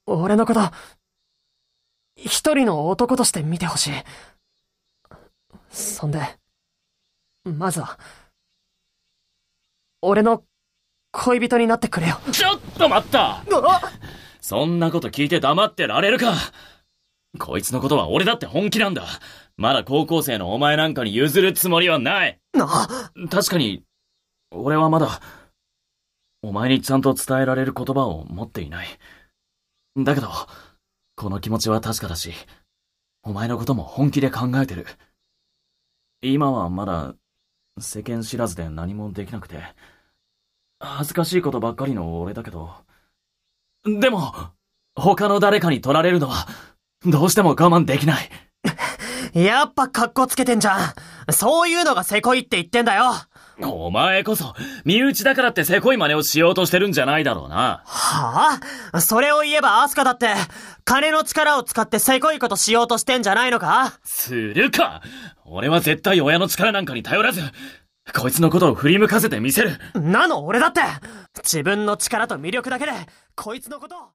俺のこと、一人の男として見てほしい。そんで、まずは、俺の恋人になってくれよ。 ちょっと待った。そんなこと聞いて黙ってられるか。こいつのことは俺だって本気なんだ。まだ高校生のお前なんかに譲るつもりはない。確かに、俺はまだ、お前にちゃんと伝えられる言葉を持っていない。だけど、この気持ちは確かだし、お前のことも本気で考えてる。今はまだ、世間知らずで何もできなくて、恥ずかしいことばっかりの俺だけど、でも、他の誰かに取られるのは、どうしても我慢できない。 やっぱカッコつけてんじゃん。そういうのがせこいって言ってんだよ。 お前こそ、身内だからってせこい真似をしようとしてるんじゃないだろうな。 はあ？それを言えばアスカだって、金の力を使ってせこいことしようとしてんじゃないのか？ するか。俺は絶対親の力なんかに頼らず、こいつのことを振り向かせてみせる。 なの俺だって、自分の力と魅力だけで、こいつのことを。